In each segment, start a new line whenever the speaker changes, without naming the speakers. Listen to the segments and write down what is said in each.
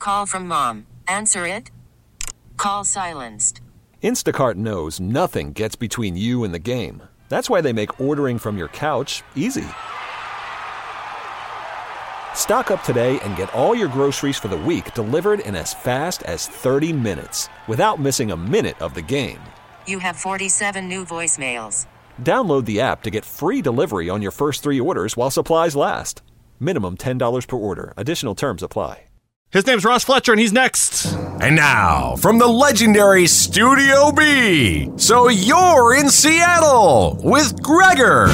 call from mom. Answer it. Call silenced.
Instacart knows nothing gets between you and the game. That's why they make ordering from your couch easy. Stock up today and get all your groceries for the week delivered in as fast as 30 minutes without missing a minute of the game.
You have 47 new voicemails.
Download the app to get free delivery on your first 3 orders while supplies last. Minimum $10 per order. Additional terms apply.
His name's Ross Fletcher, and he's next.
And now, from the legendary Studio B, so you're in Seattle with Gregor.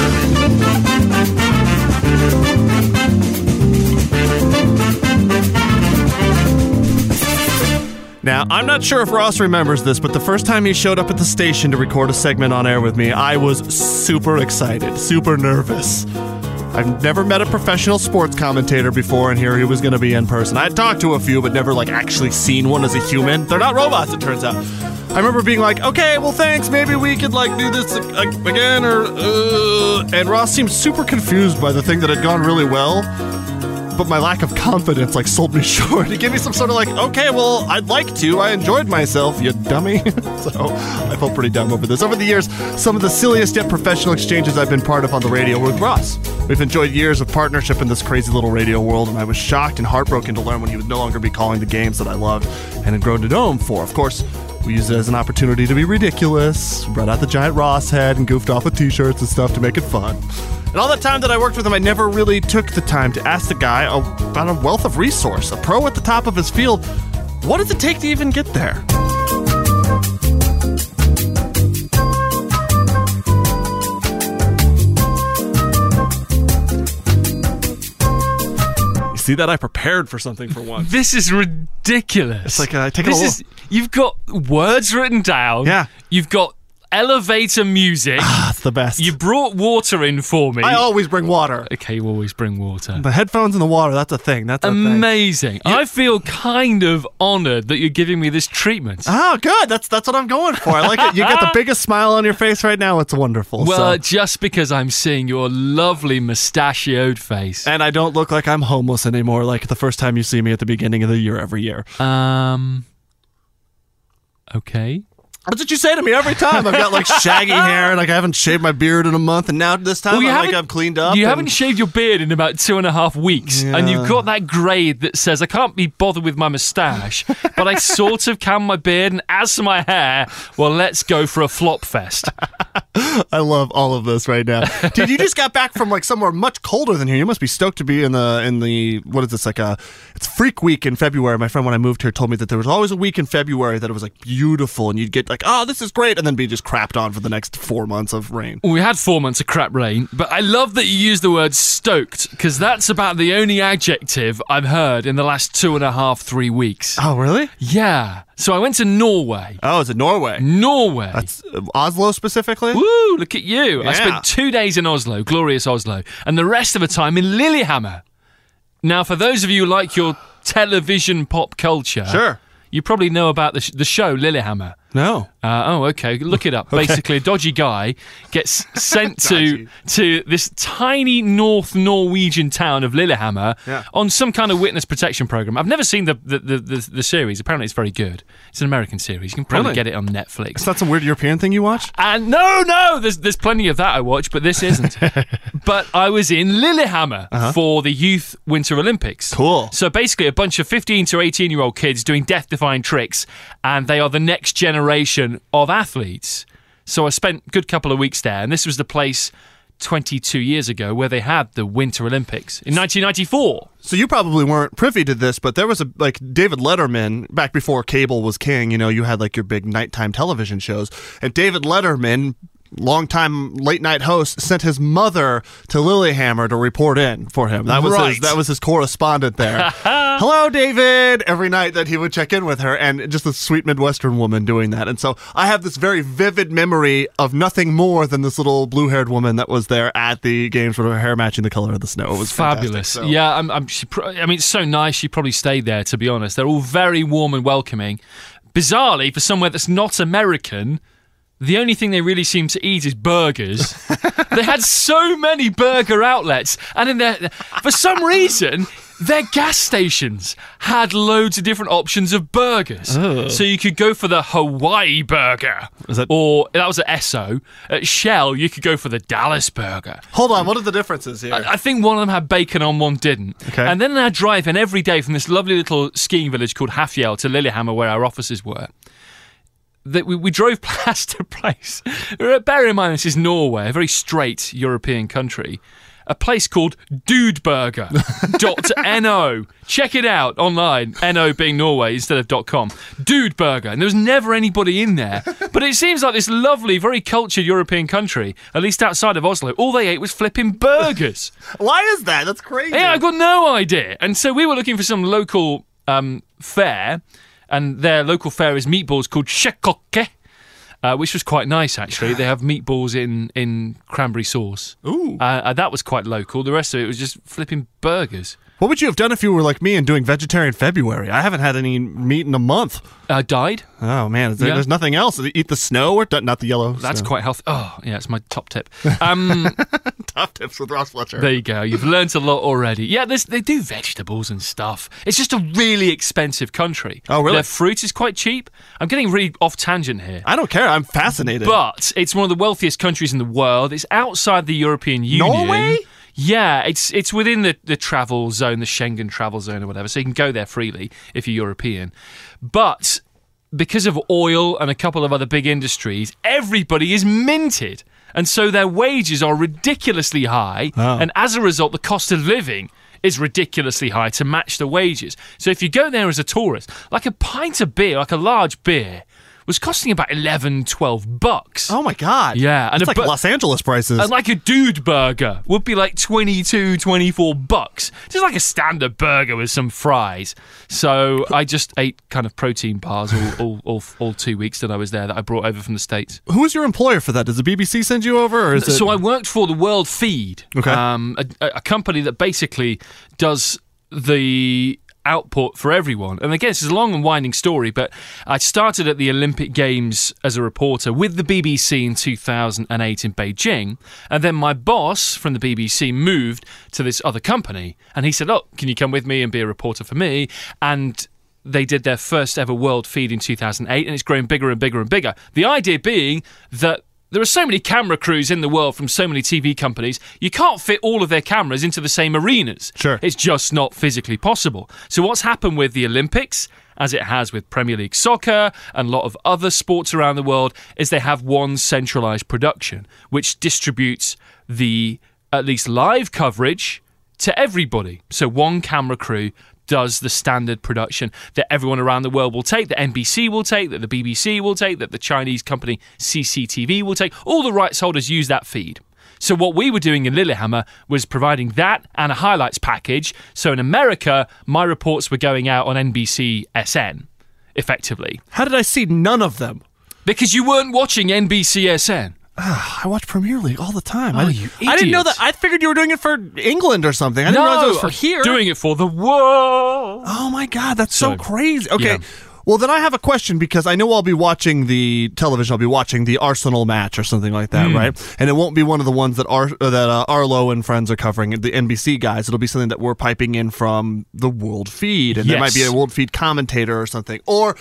Now, I'm not sure if Ross remembers this, but the first time he showed up at the station to record a segment on air with me, I was super excited, super nervous. I've never met a professional sports commentator before, and here he was going to be in person. I had talked to a few, but never actually seen one as a human. They're not robots, it turns out. I remember being like, okay, well, thanks. Maybe we could do this again, and Ross seemed super confused by the thing that had gone really well. But my lack of confidence sold me short. He gave me some sort of okay, well, I'd like to. I enjoyed myself, you dummy. So I felt pretty dumb over this. Over the years, some of the silliest yet professional exchanges I've been part of on the radio were with Ross. We've enjoyed years of partnership in this crazy little radio world, and I was shocked and heartbroken to learn when he would no longer be calling the games that I loved and had grown to know him for. Of course, we used it as an opportunity to be ridiculous, brought out the giant Ross head and goofed off with t-shirts and stuff to make it fun. And all that time that I worked with him, I never really took the time to ask the guy about a wealth of resource, a pro at the top of his field. What does it take to even get there? You see that? I prepared for something for once.
This is ridiculous.
It's I take it all.
You've got words written down.
Yeah.
You've got elevator music.
It's the best.
You brought water in for me.
I always bring water.
Okay, you always bring water.
The headphones and the water, that's a thing. That's
amazing. I feel kind of honored that you're giving me this treatment.
Oh, good. That's what I'm going for. I like it. You got the biggest smile on your face right now. It's wonderful.
Well, just because I'm seeing your lovely mustachioed face.
And I don't look like I'm homeless anymore like the first time you see me at the beginning of the year every year.
Okay.
That's what you say to me every time. I've got shaggy hair and I haven't shaved my beard in a month, and now this time I'm cleaned up.
You haven't shaved your beard in about 2.5 weeks, and you've got that grade that says I can't be bothered with my moustache, but I sort of can my beard, and as for my hair, well, let's go for a flop fest.
I love all of this right now. Dude, you just got back from somewhere much colder than here. You must be stoked to be in the what is this, it's Freak Week in February. My friend when I moved here told me that there was always a week in February that it was beautiful, and you'd get oh, this is great, and then be just crapped on for the next 4 months of rain.
We had 4 months of crap rain, but I love that you use the word stoked, because that's about the only adjective I've heard in the last 2.5-3 weeks.
Oh, really?
Yeah. So I went to Norway.
Oh, is it Norway?
Norway.
That's Oslo specifically?
Woo, look at you.
Yeah.
I spent 2 days in Oslo, glorious Oslo, and the rest of the time in Lillehammer. Now, for those of you who like your television pop culture,
sure,
you probably know about the show Lillehammer.
No.
Okay. Look it up.
Okay.
Basically, a dodgy guy gets sent to this tiny North Norwegian town of Lillehammer on some kind of witness protection program. I've never seen the series. Apparently, it's very good. It's an American series. You can probably get it on Netflix.
Is that some weird European thing you watch?
No. There's plenty of that I watch, but this isn't. But I was in Lillehammer for the Youth Winter Olympics.
Cool.
So basically, a bunch of 15 to 18-year-old kids doing death-defying tricks, and they are the next generation of athletes. So I spent a good couple of weeks there, and this was the place 22 years ago where they had the Winter Olympics in 1994.
So you probably weren't privy to this, but there was David Letterman, back before cable was king, you had your big nighttime television shows, and David Letterman, longtime late night host, sent his mother to Lillehammer to report in for him. That was his correspondent there. Hello, David! Every night that he would check in with her, and just a sweet Midwestern woman doing that. And so I have this very vivid memory of nothing more than this little blue-haired woman that was there at the games with her hair matching the color of the snow. It was
fabulous.
So.
Yeah, it's so nice. She probably stayed there, to be honest. They're all very warm and welcoming. Bizarrely, for somewhere that's not American, the only thing they really seem to eat is burgers. They had so many burger outlets, and for some reason, Their gas stations had loads of different options of burgers. So you could go for the Hawaii burger. Or, that was at Esso. At Shell, you could go for the Dallas burger.
Hold on, what are the differences here?
I think one of them had bacon on, one didn't.
Okay.
And then I'd drive in every day from this lovely little skiing village called Hafjell to Lillehammer, where our offices were. We drove place to place. Bear in mind, this is Norway, a very straight European country. A place called Dudeburger.no. Check it out online. NO being Norway instead of .com. Dudeburger. And there was never anybody in there. But it seems like this lovely, very cultured European country, at least outside of Oslo, all they ate was flipping burgers.
Why is that? That's crazy.
Yeah, I've got no idea. And so we were looking for some local fare, and their local fare is meatballs called Sjekokke. Which was quite nice, actually. They have meatballs in cranberry sauce.
Ooh.
That was quite local. The rest of it was just flipping burgers.
What would you have done if you were like me and doing vegetarian February? I haven't had any meat in a month.
Died.
Oh, man. There's nothing else. Eat the snow or not the yellow
That's
snow.
quite healthy. Oh, yeah, it's my top tip.
Top tips with Ross Fletcher.
There you go. You've learnt a lot already. Yeah, they do vegetables and stuff. It's just a really expensive country.
Oh, really?
Their fruit is quite cheap. I'm getting really off tangent here.
I don't care. I'm fascinated.
But it's one of the wealthiest countries in the world. It's outside the European Union.
Norway?
Yeah, it's within the travel zone, the Schengen travel zone or whatever, so you can go there freely if you're European. But because of oil and a couple of other big industries, everybody is minted. And so their wages are ridiculously high, and as a result, the cost of living is ridiculously high to match the wages. So if you go there as a tourist, like a pint of beer, like a large beer, was costing about $11-12.
Oh my God.
Yeah.
And it's like Los Angeles prices.
And like a dude burger would be like $22-24. Just like a standard burger with some fries. So I just ate kind of protein bars all 2 weeks that I was there that I brought over from the States.
Who was your employer for that? Does the BBC send you over? Or is
So I worked for the World Feed.
Okay.
A company that basically does the output for everyone. And again, this is a long and winding story, but I started at the Olympic Games as a reporter with the BBC in 2008 in Beijing, and then my boss from the BBC moved to this other company, and he said, "Oh, can you come with me and be a reporter for me?" And they did their first ever World Feed in 2008, and it's growing bigger and bigger and bigger. The idea being that there are so many camera crews in the world from so many TV companies, you can't fit all of their cameras into the same arenas.
Sure.
It's just not physically possible. So what's happened with the Olympics, as it has with Premier League soccer and a lot of other sports around the world, is they have one centralised production, which distributes the, at least live coverage, to everybody. So one camera crew does the standard production that everyone around the world will take, that NBC will take, that the BBC will take, that the Chinese company CCTV will take. All the rights holders use that feed. So what we were doing in Lillehammer was providing that and a highlights package. So in America, my reports were going out on NBC SN, effectively.
How did I see none of them?
Because you weren't watching NBC SN.
I watch Premier League all the time.
Oh, you
I didn't know
idiot.
that. I figured you were doing it for England or something. I didn't realize it was for here.
Doing it for the world.
Oh my God, that's so
So,
crazy. Okay.
yeah.
Well, then I have a question because I know I'll be watching the television. I'll be watching the Arsenal match or something like that, right? And it won't be one of the ones that Arlo and friends are covering, the NBC guys. It'll be something that we're piping in from the World Feed, and there might be a World Feed commentator or something. Or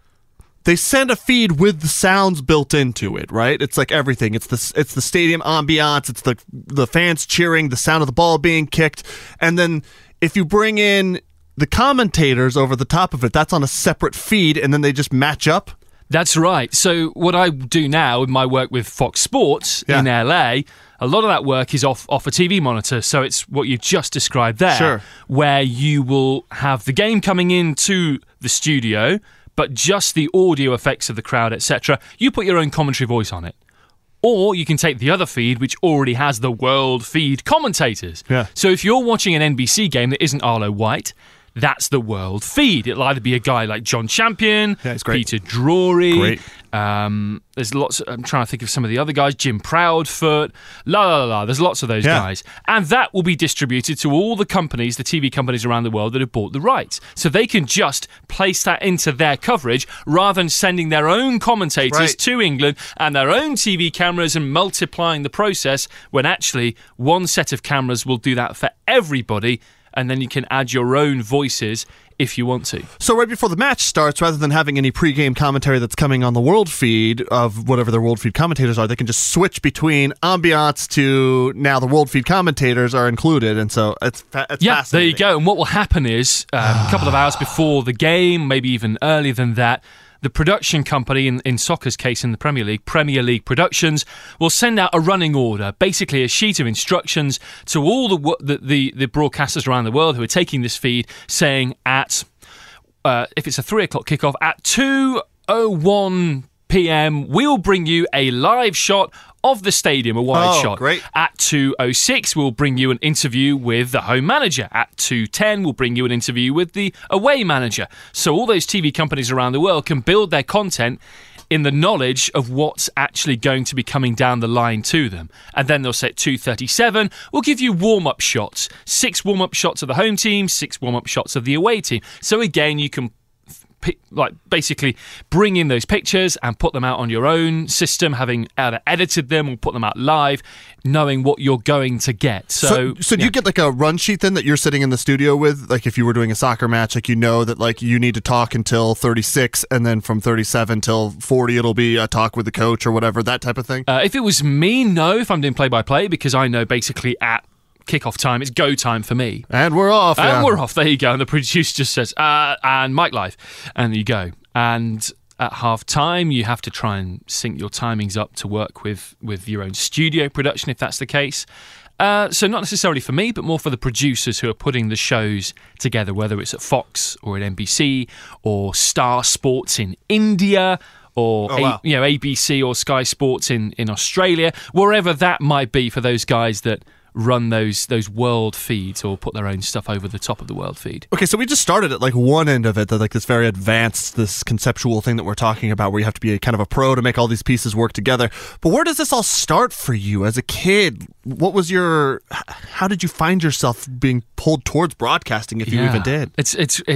they send a feed with the sounds built into it, right? It's like everything. It's the stadium ambiance. It's the fans cheering, the sound of the ball being kicked, and then if you bring in the commentators over the top of it, that's on a separate feed, and then they just match up.
That's right. So what I do now with my work with Fox Sports in LA, a lot of that work is off a TV monitor. So it's what you just described there, where you will have the game coming into the studio, but just the audio effects of the crowd, etc. You put your own commentary voice on it. Or you can take the other feed, which already has the World Feed commentators. Yeah. So if you're watching an NBC game that isn't Arlo White, that's the World Feed. It'll either be a guy like John Champion, Peter Drury. There's lots. I'm trying to think of some of the other guys. Jim Proudfoot. There's lots of those guys. And that will be distributed to all the companies, the TV companies around the world that have bought the rights. So they can just place that into their coverage rather than sending their own commentators to England and their own TV cameras and multiplying the process when actually one set of cameras will do that for everybody. and then you can add your own voices if you want to.
So right before the match starts, rather than having any pre-game commentary that's coming on the world feed of whatever their world feed commentators are, they can just switch between ambiance to now the world feed commentators are included, and so it's fascinating.
There you go. And what will happen is a couple of hours before the game, maybe even earlier than that, the production company, in soccer's case in the Premier League Productions, will send out a running order, basically a sheet of instructions to all the broadcasters around the world who are taking this feed, saying at, if it's a 3 o'clock kickoff, at 2:01 p.m, we'll bring you a live shot of the stadium, a wide shot.
Great.
At 2:06, we'll bring you an interview with the home manager. At 2:10, we'll bring you an interview with the away manager. So all those TV companies around the world can build their content in the knowledge of what's actually going to be coming down the line to them. And then they'll say at 2:37, we'll give you warm-up shots. 6 warm-up shots of the home team, 6 warm-up shots of the away team. So again, you can basically bring in those pictures and put them out on your own system, having either edited them or put them out live, knowing what you're going to get. So
do you get like a run sheet then that you're sitting in the studio with? Like if you were doing a soccer match, like you know that like you need to talk until 36, and then from 37 till 40 it'll be a talk with the coach or whatever, that type of thing?
If it was me, no, if I'm doing play-by-play, because I know basically at kickoff time, it's go time for me.
And we're off.
And we're off. There you go. And the producer just says, and mic live. And there you go. And at half time, you have to try and sync your timings up to work with your own studio production, if that's the case. So not necessarily for me, but more for the producers who are putting the shows together, whether it's at Fox or at NBC or Star Sports in India or ABC or Sky Sports in Australia, wherever that might be for those guys that run those world feeds or put their own stuff over the top of the world feed.
Okay, so we just started at like one end of it, that like this very advanced, this conceptual thing that we're talking about where you have to be a kind of a pro to make all these pieces work together. But where does this all start for you as a kid? How did you find yourself being pulled towards broadcasting, if you even did?
It's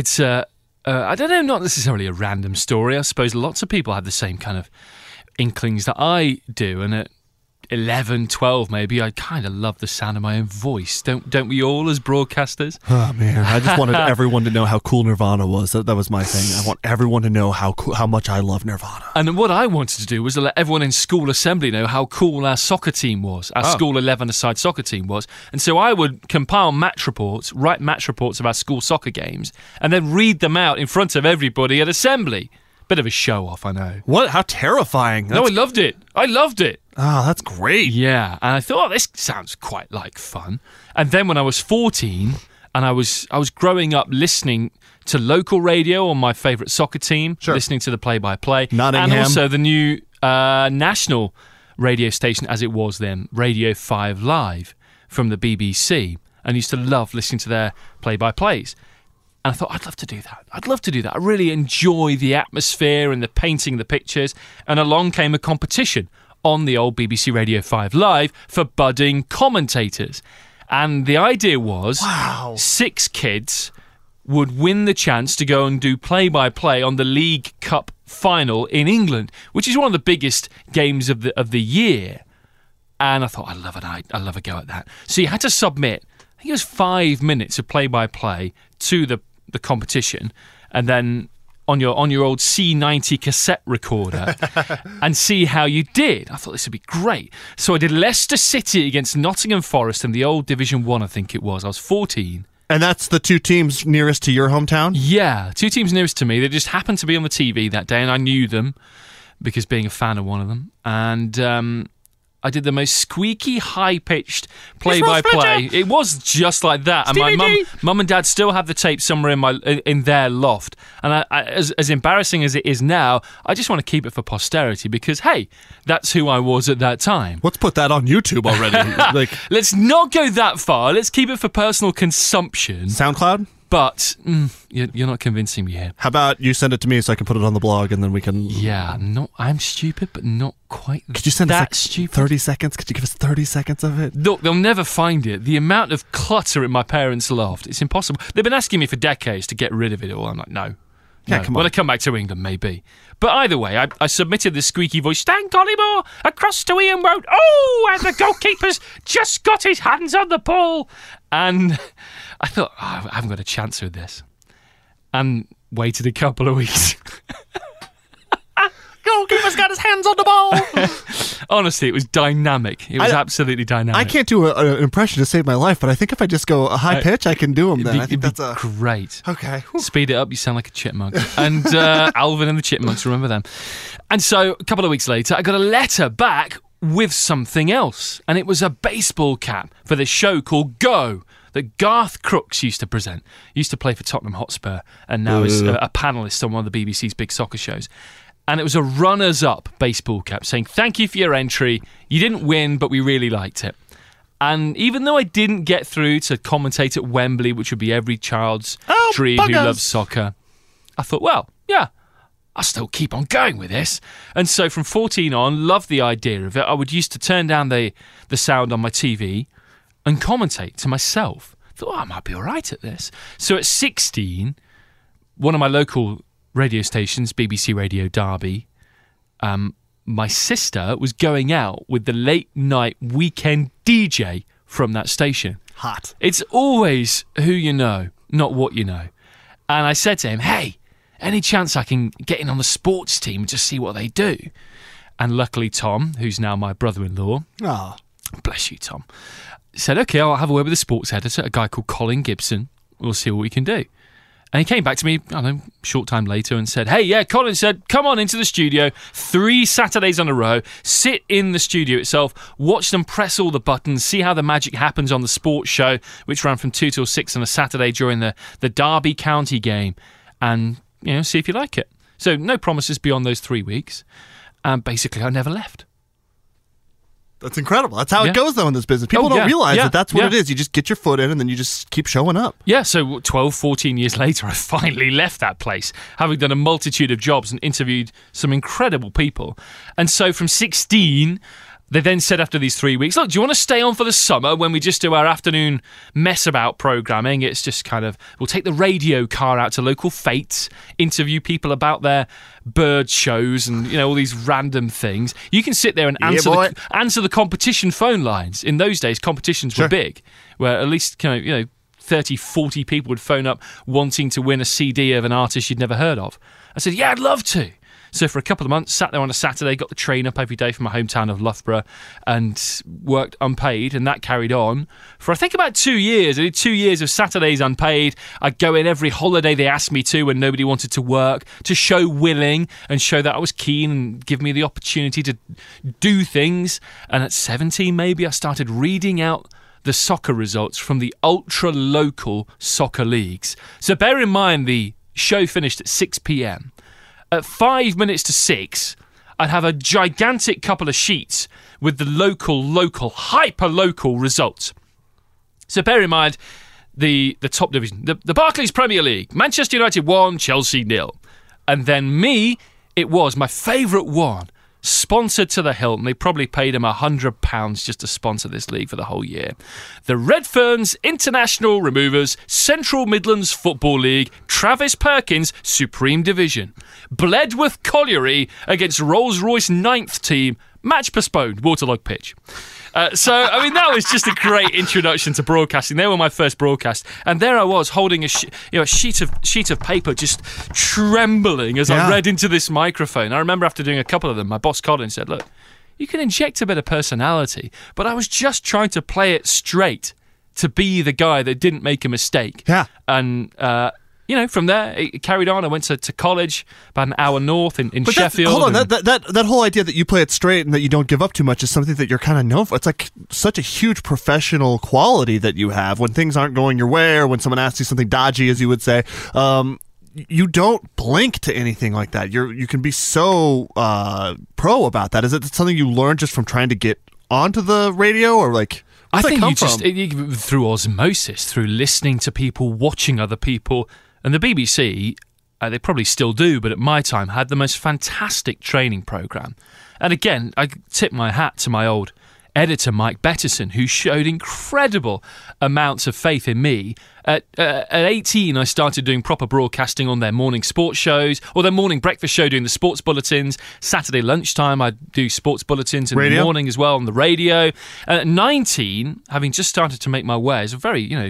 I don't know, not necessarily a random story. I suppose lots of people have the same kind of inklings that I do, and at 11, 12 maybe, I kind of love the sound of my own voice. Don't we all as broadcasters?
Oh man, I just wanted everyone to know how cool Nirvana was. That was my thing. I want everyone to know how much I love Nirvana.
And what I wanted to do was to let everyone in school assembly know how cool our soccer team was, our school 11-a-side soccer team was. And so I would compile write match reports of our school soccer games, and then read them out in front of everybody at assembly. Bit of a show off, I know.
What? How terrifying.
No, I loved it.
Oh, that's great.
Yeah, and I thought, this sounds quite like fun. And then when I was 14, and I was growing up listening to local radio on my favourite soccer team, listening to the play-by-play,
Nottingham.
and also the new national radio station, as it was then, Radio 5 Live from the BBC, and used to love listening to their play-by-plays. And I thought, I'd love to do that. I really enjoy the atmosphere and the painting, the pictures. And along came a competition on the old BBC Radio 5 Live for budding commentators. And the idea was 6 kids would win the chance to go and do play-by-play on the League Cup final in England, which is one of the biggest games of the year. And I thought, I love a go at that. So you had to submit, I think it was 5 minutes of play-by-play to the competition, and then on your old C90 cassette recorder and see how you did. I thought this would be great. So I did Leicester City against Nottingham Forest in the old Division 1, I think it was. I was 14.
And that's the 2 teams nearest to your hometown?
Yeah, 2 teams nearest to me. They just happened to be on the TV that day, and I knew them because being a fan of one of them. And I did the most squeaky, high-pitched play-by-play. It was just like that. And my mum and dad still have the tape somewhere in their loft. And as embarrassing as it is now, I just want to keep it for posterity because, hey, that's who I was at that time.
Let's put that on YouTube already.
Let's not go that far. Let's keep it for personal consumption.
SoundCloud?
But you're not convincing me here.
How about you send it to me so I can put it on the blog and then we can...
Yeah, I'm stupid, but not quite
Could you send us like
stupid.
30 seconds? Could you give us 30 seconds of it?
Look, they'll never find it. The amount of clutter in my parents' loft, it's impossible. They've been asking me for decades to get rid of it all. I'm like, no.
Yeah, come on.
When I come back to England, maybe. But either way, I submitted this squeaky voice, Stan Collymore, across to Ian Road. Oh, and the goalkeeper's just got his hands on the ball. And I thought, I haven't got a chance with this. And waited a couple of weeks. Goalkeeper's got his hands on the ball. Honestly, it was dynamic. It was absolutely dynamic.
I can't do an impression to save my life, but I think if I just go a high pitch, I can do them then. I think that's
great.
Okay. Whew.
Speed it up, you sound like a chipmunk. And Alvin and the Chipmunks, remember them. And so a couple of weeks later, I got a letter back with something else. And it was a baseball cap for this show called Go, that Garth Crooks used to present. He used to play for Tottenham Hotspur and now is a panellist on one of the BBC's big soccer shows. And it was a runners-up baseball cap saying, thank you for your entry. You didn't win, but we really liked it. And even though I didn't get through to commentate at Wembley, which would be every child's dream who loves soccer, I thought, well, yeah, I'll still keep on going with this. And so from 14 on, loved the idea of it. I would used to turn down the sound on my TV and commentate to myself. Thought, I might be all right at this. So at 16, one of my local radio stations, BBC Radio Derby, my sister was going out with the late night weekend DJ from that station.
Hot.
It's always who you know, not what you know. And I said to him, hey, any chance I can get in on the sports team and just see what they do? And luckily Tom, who's now my brother-in-law, bless you Tom, said, okay, I'll have a word with the sports editor, a guy called Colin Gibson. We'll see what we can do. And he came back to me, I don't know, a short time later and said, hey, yeah, Colin said, come on into the studio 3 Saturdays on a row, sit in the studio itself, watch them press all the buttons, see how the magic happens on the sports show, which ran from 2 till 6 on a Saturday during the Derby County game, and, see if you like it. So no promises beyond those 3 weeks. And basically, I never left.
That's incredible. That's how it goes, though, in this business. People don't realize that that's what it is. You just get your foot in and then you just keep showing up. Yeah, so 12, 14 years later, I finally left that place, having done a multitude of jobs and interviewed some incredible people. And so from 16, they then said after these 3 weeks, look, do you want to stay on for the summer when we just do our afternoon mess about programming? It's just kind of, we'll take the radio car out to local fetes, interview people about their bird shows and, all these random things. You can sit there and answer the competition phone lines. In those days, competitions were big, where at least 30, 40 people would phone up wanting to win a CD of an artist you'd never heard of. I said, yeah, I'd love to. So for a couple of months, sat there on a Saturday, got the train up every day from my hometown of Loughborough and worked unpaid, and that carried on for I think about 2 years. I did 2 years of Saturdays unpaid. I'd go in every holiday they asked me to when nobody wanted to work, to show willing and show that I was keen and give me the opportunity to do things. And at 17 maybe, I started reading out the soccer results from the ultra-local soccer leagues. So bear in mind the show finished at 6 p.m. At 5 minutes to 6, I'd have a gigantic couple of sheets with the local, hyper-local results. So bear in mind the top division, the Barclays Premier League, Manchester United 1, Chelsea 0. And then me, it was my favourite one, sponsored to the hilt, and they probably paid him £100 just to sponsor this league for the whole year. The Redferns International Removers Central Midlands Football League, Travis Perkins Supreme Division. Bledworth Colliery against Rolls-Royce 9th team, match postponed, waterlogged pitch. That was just a great introduction to broadcasting. They were my first broadcast, and there I was holding a sheet of paper, just trembling as I read into this microphone. I remember after doing a couple of them, my boss Colin said, "Look, you can inject a bit of personality, but I was just trying to play it straight to be the guy that didn't make a mistake." Yeah,
and from there, it carried on. I went to college, about an hour north in Sheffield.
Hold on, that whole idea that you play it straight and that you don't give up too much is something that you're kind of known for. It's like such a huge professional quality that you have when things aren't going your way or when someone asks you something dodgy, as you would say. You don't blink to anything like that. You can be so pro about that. Is it something you learned just from trying to get onto the radio, or like?
I think through osmosis, through listening to people, watching other people. And the BBC, they probably still do, but at my time, had the most fantastic training programme. And again, I tip my hat to my old editor, Mike Bettison, who showed incredible amounts of faith in me. At 18, I started doing proper broadcasting on their morning sports shows, or their morning breakfast show doing the sports bulletins. Saturday lunchtime, I'd do sports bulletins in the morning as well on the radio. At 19, having just started to make my way as a very,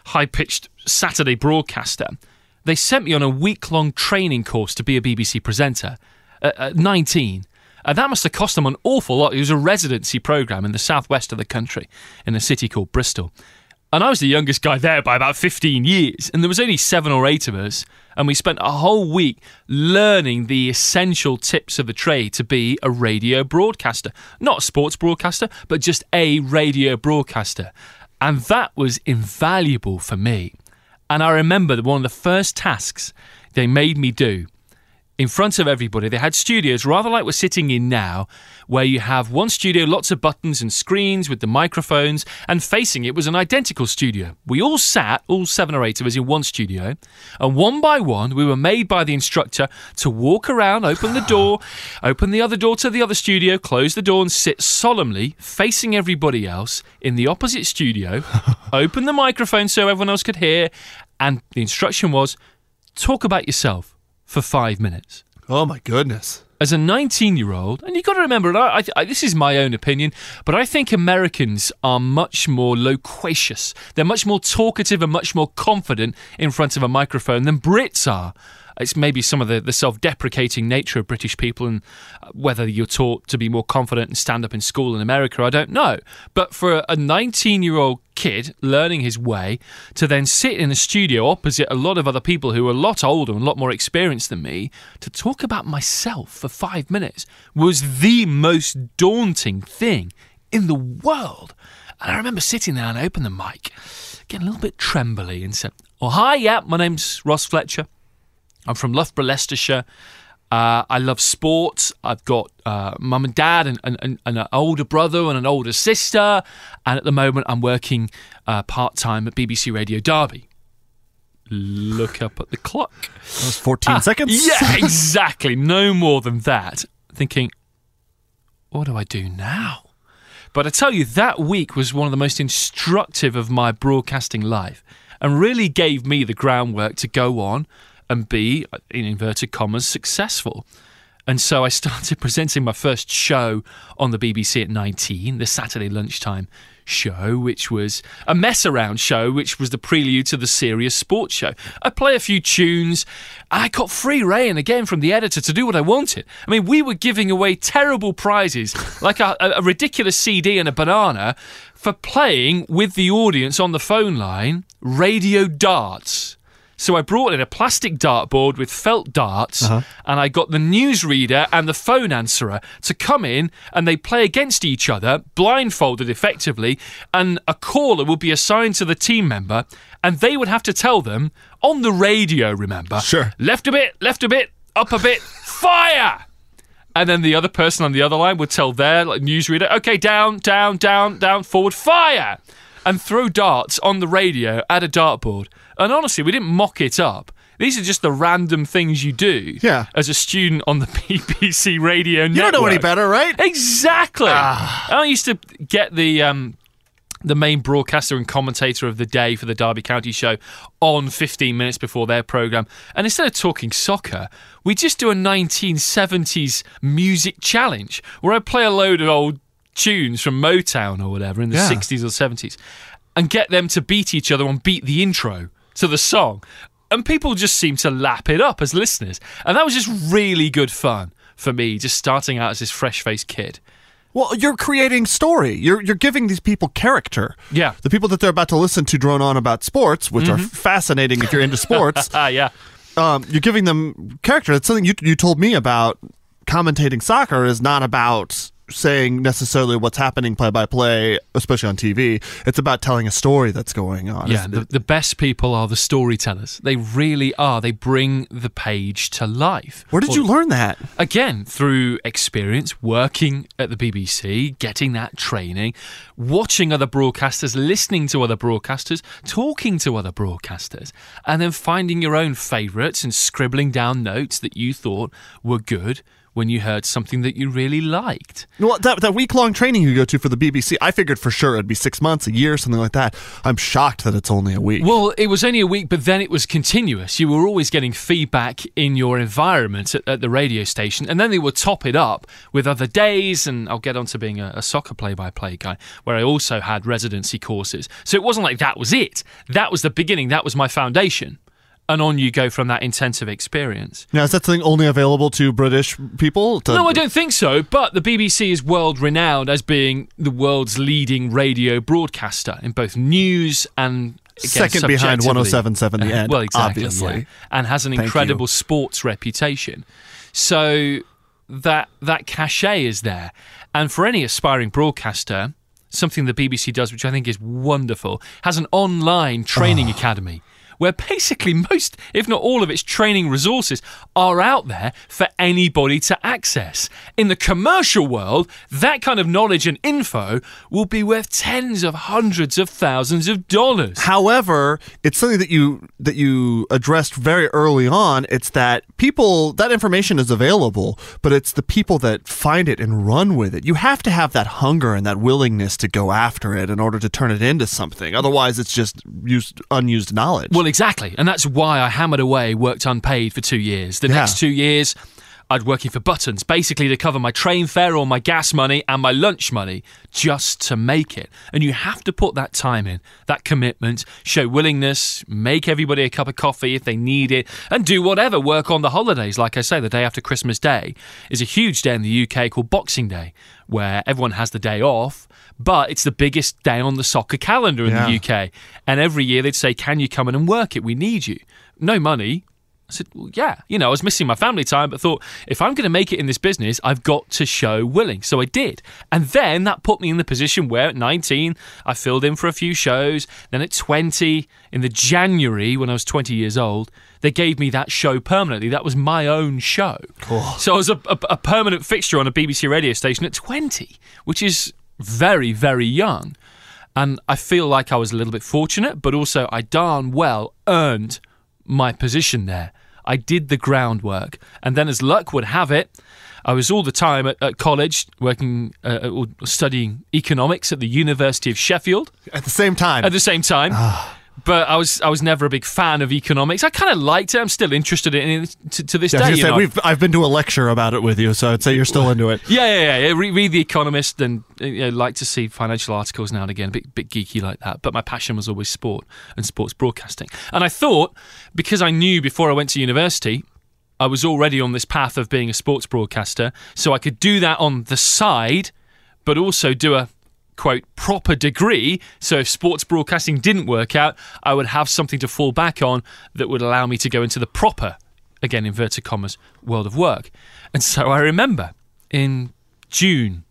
high-pitched Saturday broadcaster, they sent me on a week-long training course to be a BBC presenter at 19. That must have cost them an awful lot. It was a residency programme in the southwest of the country, in a city called Bristol. And I was the youngest guy there by about 15 years, and there was only 7 or 8 of us, and we spent a whole week learning the essential tips of the trade to be a radio broadcaster. Not a sports broadcaster, but just a radio broadcaster. And that was invaluable for me. And I remember that one of the first tasks they made me do, in front of everybody, they had studios rather like we're sitting in now, where you have one studio, lots of buttons and screens with the microphones, and facing it was an identical studio. We all sat, all 7 or 8 of us, in one studio, and one by one we were made by the instructor to walk around, open the door, open the other door to the other studio, close the door and sit solemnly facing everybody else in the opposite studio, open the microphone so everyone else could hear, and the instruction was, talk about yourself for 5 minutes.
Oh, my goodness.
As a 19-year-old, and you've got to remember, this is my own opinion, but I think Americans are much more loquacious. They're much more talkative and much more confident in front of a microphone than Brits are. It's maybe some of the self-deprecating nature of British people, and whether you're taught to be more confident and stand up in school in America, I don't know. But for a 19-year-old kid learning his way to then sit in a studio opposite a lot of other people who are a lot older and a lot more experienced than me to talk about myself for 5 minutes was the most daunting thing in the world. And I remember sitting there and I opened the mic, getting a little bit trembly, and said, "Oh, hi, yeah, my name's Ross Fletcher. I'm from Loughborough, Leicestershire. I love sport. I've got mum and dad and an older brother and an older sister. And at the moment, I'm working part-time at BBC Radio Derby." Look up at the clock.
That was 14 seconds?
Yeah, exactly. No more than that. Thinking, what do I do now? But I tell you, that week was one of the most instructive of my broadcasting life and really gave me the groundwork to go on and be, in inverted commas, successful. And so I started presenting my first show on the BBC at 19, the Saturday lunchtime show, which was a mess-around show, which was the prelude to the serious sports show. I play a few tunes. I got free rein again from the editor to do what I wanted. I mean, we were giving away terrible prizes, like a ridiculous CD and a banana, for playing with the audience on the phone line radio darts. So I brought in a plastic dartboard with felt darts, and I got the newsreader and the phone answerer to come in, and they play against each other, blindfolded effectively, and a caller would be assigned to the team member, and they would have to tell them, on the radio, remember,
sure,
left a bit, up a bit, fire! And then the other person on the other line would tell their newsreader, okay, down, forward, fire! And throw darts on the radio at a dartboard. And honestly, we didn't mock it up. These are just the random things you do as a student on the BBC radio network.
You don't know any better, right?
Exactly. I used to get the main broadcaster and commentator of the day for the Derby County show on 15 minutes before their programme. And instead of talking soccer, we just do a 1970s music challenge where I play a load of old tunes from Motown or whatever in the 60s or 70s and get them to beat each other and beat the intro to the song. And people just seem to lap it up as listeners. And that was just really good fun for me, just starting out as this fresh-faced kid.
Well, you're creating story. You're giving these people character.
Yeah.
The people that they're about to listen to drone on about sports, which are fascinating if you're into sports.
Yeah.
You're giving them character. It's something you told me about. Commentating soccer is not about saying necessarily what's happening play-by-play, especially on TV. It's about telling a story that's going on.
Yeah, the best people are the storytellers. They really are. They bring the page to life.
Where did you learn that?
Again, through experience, working at the BBC, getting that training, watching other broadcasters, listening to other broadcasters, talking to other broadcasters, and then finding your own favourites and scribbling down notes that you thought were good when you heard something that you really liked.
Well, that week-long training you go to for the BBC, I figured for sure it'd be 6 months, a year, something like that. I'm shocked that it's only a week.
Well, it was only a week, but then it was continuous. You were always getting feedback in your environment at the radio station, and then they would top it up with other days, and I'll get on to being a soccer play-by-play guy, where I also had residency courses. So it wasn't like that was it. That was the beginning. That was my foundation. And on you go from that intensive experience.
Now, is that something only available to British people?
No, I don't think so. But the BBC is world renowned as being the world's leading radio broadcaster in both news and
second behind 107.7 The End.
Well, exactly,
obviously,
yeah. And has an incredible sports reputation. So that cachet is there. And for any aspiring broadcaster, something the BBC does, which I think is wonderful, has an online training academy, where basically most, if not all of its training resources are out there for anybody to access. In the commercial world, that kind of knowledge and info will be worth tens of hundreds of thousands of dollars.
However, it's something that you addressed very early on. It's that that information is available, but it's the people that find it and run with it. You have to have that hunger and that willingness to go after it in order to turn it into something. Otherwise, it's just unused knowledge.
Well, exactly. And that's why I hammered away, worked unpaid for 2 years. The next 2 years, I'd working for Buttons, basically to cover my train fare or my gas money and my lunch money, just to make it. And you have to put that time in, that commitment, show willingness, make everybody a cup of coffee if they need it, and do whatever, work on the holidays. Like I say, the day after Christmas Day is a huge day in the UK called Boxing Day, where everyone has the day off, but it's the biggest day on the soccer calendar in the UK. And every year they'd say, can you come in and work it? We need you. No money. I said, well, yeah. I was missing my family time, but thought, if I'm going to make it in this business, I've got to show willing. So I did. And then that put me in the position where at 19, I filled in for a few shows. Then at 20, in the January, when I was 20 years old, they gave me that show permanently. That was my own show. Cool. So I was a permanent fixture on a BBC radio station at 20, which is very, very young. And I feel like I was a little bit fortunate, but also I darn well earned my position there. I did the groundwork. And then as luck would have it, I was all the time at college working or studying economics at the University of Sheffield.
At the same time?
At the same time. But I was never a big fan of economics. I kind of liked it. I'm still interested in it to this day.
I've been to a lecture about it with you, so I'd say you're still into it.
Yeah. Read The Economist and like to see financial articles now and again, a bit geeky like that. But my passion was always sport and sports broadcasting. And I thought, because I knew before I went to university, I was already on this path of being a sports broadcaster, so I could do that on the side, but also do a quote, proper degree, so if sports broadcasting didn't work out, I would have something to fall back on that would allow me to go into the proper, again, inverted commas, world of work. And so I remember in June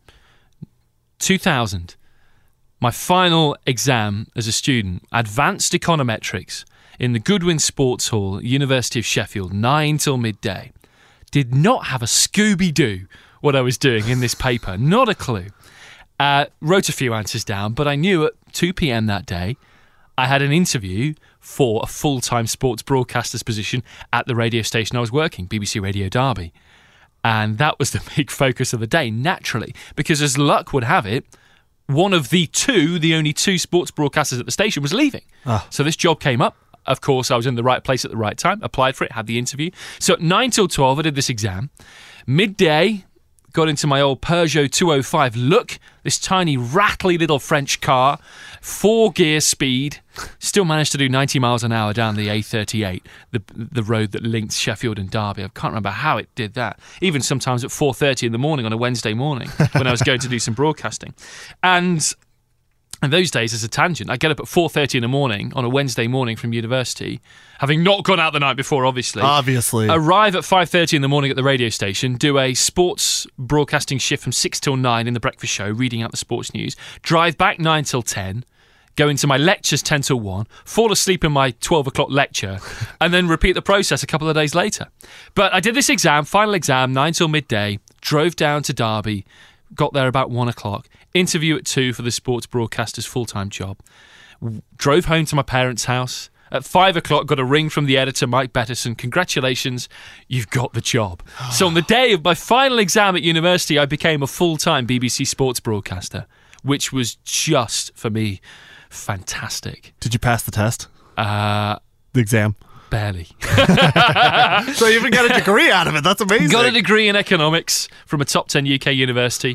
2000, my final exam as a student, Advanced Econometrics, in the Goodwin Sports Hall, University of Sheffield, 9 till midday. Did not have a Scooby-Doo what I was doing in this paper, not a clue. Wrote a few answers down, but I knew at 2 p.m. that day I had an interview for a full-time sports broadcaster's position at the radio station I was working, BBC Radio Derby. And that was the big focus of the day, naturally, because as luck would have it, one of the only two sports broadcasters at the station was leaving. So this job came up. Of course, I was in the right place at the right time, applied for it, had the interview. So at 9 till 12, I did this exam. Midday, got into my old Peugeot 205 Look, this tiny, rattly little French car, 4-gear speed, still managed to do 90 miles an hour down the A38, the road that links Sheffield and Derby. I can't remember how it did that. Even sometimes at 4:30 in the morning on a Wednesday morning when I was going to do some broadcasting. And in those days, as a tangent, I get up at 4:30 in the morning on a Wednesday morning from university, having not gone out the night before, obviously. Arrive at 5:30 in the morning at the radio station, do a sports broadcasting shift from 6 till 9 in the breakfast show, reading out the sports news, drive back 9 till 10, go into my lectures 10 till 1, fall asleep in my 12 o'clock lecture, and then repeat the process a couple of days later. But I did this exam, final exam, 9 till midday, drove down to Derby, got there about 1 o'clock, interview at 2 for the sports broadcaster's full-time job, drove home to my parents' house At 5 o'clock, got a ring from the editor, Mike Bettison. Congratulations, you've got the job. So on the day of my final exam at university, I became a full-time BBC Sports broadcaster, which was just, for me, fantastic.
Did you pass the test? The exam?
Barely.
So you even got a degree out of it. That's amazing.
Got a degree in economics from a top 10 UK university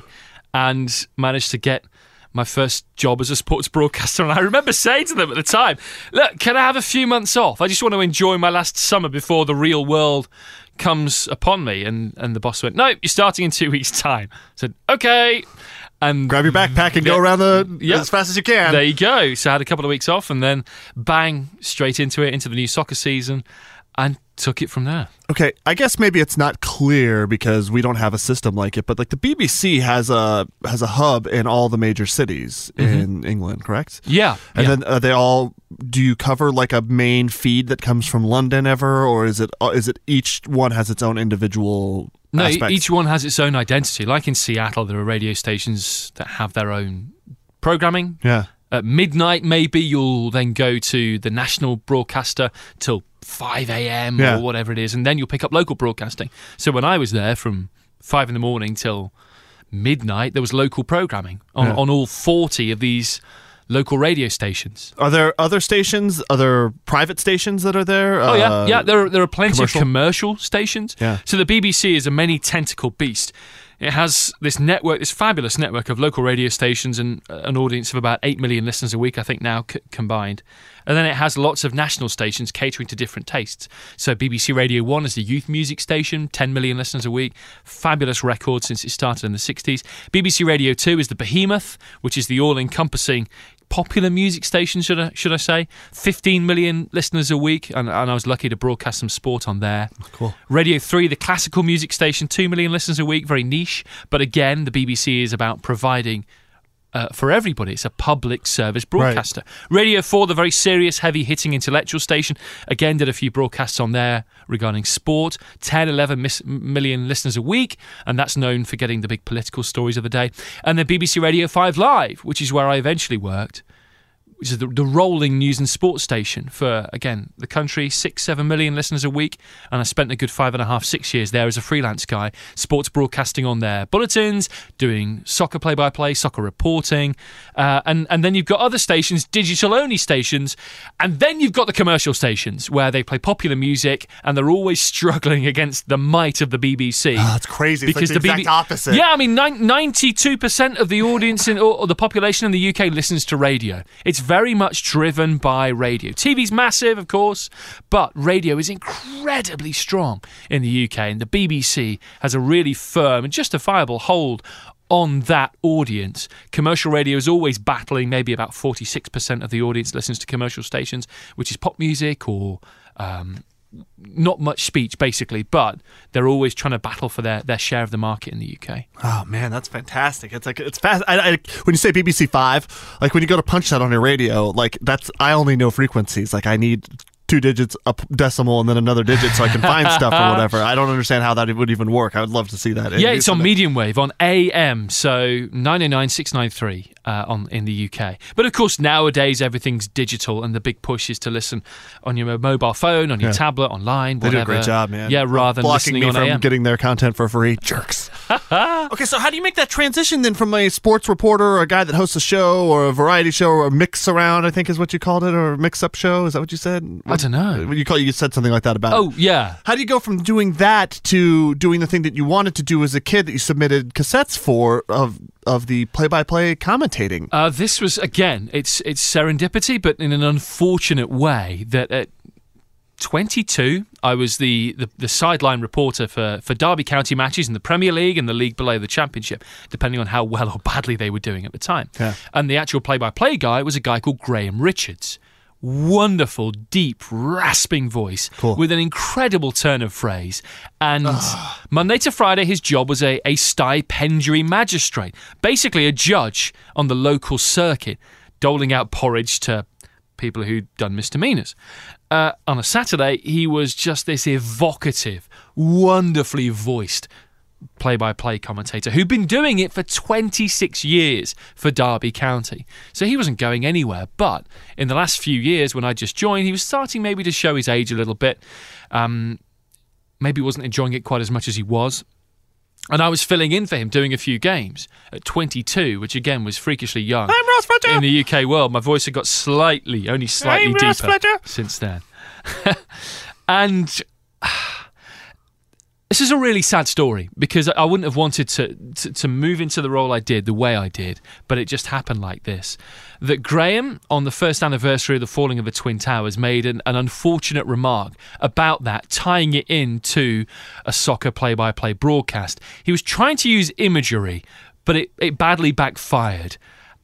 and managed to get my first job as a sports broadcaster. And I remember saying to them at the time, look, can I have a few months off? I just want to enjoy my last summer before the real world comes upon me. And the boss went, no, you're starting in 2 weeks' time. I said, okay. And
grab your backpack and go around as fast as you can.
There you go. So I had a couple of weeks off and then bang, straight into the new soccer season and took it from there.
Okay, I guess maybe it's not clear because we don't have a system like it, but like the BBC has a hub in all the major cities in England, correct?
Yeah.
And then they all, do you cover like a main feed that comes from London ever, or is it each one has its own individual aspects?
Each one has its own identity. Like in Seattle, there are radio stations that have their own programming.
Yeah.
At midnight, maybe you'll then go to the national broadcaster till 5 a.m. or whatever it is, and then you'll pick up local broadcasting. So when I was there from 5 in the morning till midnight, there was local programming on all 40 of these local radio stations.
Are there other stations, other private stations that are there?
Oh, yeah. There are plenty of commercial stations.
Yeah.
So the BBC is a many-tentacled beast. It has this network, this fabulous network of local radio stations and an audience of about 8 million listeners a week, I think now combined. And then it has lots of national stations catering to different tastes. So BBC Radio 1 is the youth music station, 10 million listeners a week. Fabulous record since it started in the 60s. BBC Radio 2 is the behemoth, which is the all-encompassing popular music station, should I say. 15 million listeners a week, and I was lucky to broadcast some sport on there.
Cool.
Radio 3, the classical music station, 2 million listeners a week, very niche. But again, the BBC is about providing for everybody. It's a public service broadcaster. Right. Radio 4, the very serious, heavy-hitting intellectual station, again did a few broadcasts on there regarding sport. 10, 11 million listeners a week, and that's known for getting the big political stories of the day. And then BBC Radio 5 Live, which is where I eventually worked, which is the rolling news and sports station for, again, the country, 6-7 million listeners a week. And I spent a good 5.5, 6 years there as a freelance guy, sports broadcasting on their bulletins, doing soccer play-by-play, soccer reporting. And then you've got other stations, digital-only stations. And then you've got the commercial stations where they play popular music and they're always struggling against the might of the BBC.
Oh, that's crazy. Because it's like the exact opposite.
Yeah, I mean, 92% of the audience or the population in the UK listens to radio. It's very much driven by radio. TV's massive, of course, but radio is incredibly strong in the UK, and the BBC has a really firm and justifiable hold on that audience. Commercial radio is always battling. Maybe about 46% of the audience listens to commercial stations, which is pop music or not much speech, basically, but they're always trying to battle for their share of the market in the UK.
Oh man, that's fantastic! It's fast. When you say BBC 5, like when you go to punch that on your radio, like I only know frequencies. Like I need 2 digits, a decimal, and then another digit so I can find stuff or whatever. I don't understand how that would even work. I would love to see that.
Yeah, it's on medium wave, on AM, so 909-693 in the UK. But of course, nowadays everything's digital, and the big push is to listen on your mobile phone, on your tablet, online, whatever.
They do a great job, man.
Yeah, rather than listening on AM.
Blocking me from getting their content for free. Jerks. Okay, so how do you make that transition then from a sports reporter or a guy that hosts a show or a variety show or a mix-around, I think is what you called it, or a mix-up show? Is that what you said?
I don't know.
You said something like that about it.
Oh, yeah.
How do you go from doing that to doing the thing that you wanted to do as a kid that you submitted cassettes for of the play-by-play commentating?
This was, again, it's serendipity, but in an unfortunate way that at 22, I was the sideline reporter for Derby County matches in the Premier League and the league below the Championship, depending on how well or badly they were doing at the time.
Yeah.
And the actual play-by-play guy was a guy called Graham Richards. Wonderful, deep, rasping voice with an incredible turn of phrase. And Monday to Friday, his job was a stipendiary magistrate, basically a judge on the local circuit, doling out porridge to people who'd done misdemeanors. On a Saturday, he was just this evocative, wonderfully voiced play-by-play commentator who'd been doing it for 26 years for Derby County. So he wasn't going anywhere. But in the last few years when I just joined, he was starting maybe to show his age a little bit. Maybe wasn't enjoying it quite as much as he was. And I was filling in for him, doing a few games at 22, which again was freakishly young.
I'm Ross Fletcher.
In the UK world, my voice had got only slightly deeper since then. And this is a really sad story because I wouldn't have wanted to move into the role I did the way I did, but it just happened like this. That Graham, on the first anniversary of the falling of the Twin Towers, made an unfortunate remark about that, tying it into a soccer play-by-play broadcast. He was trying to use imagery, but it badly backfired.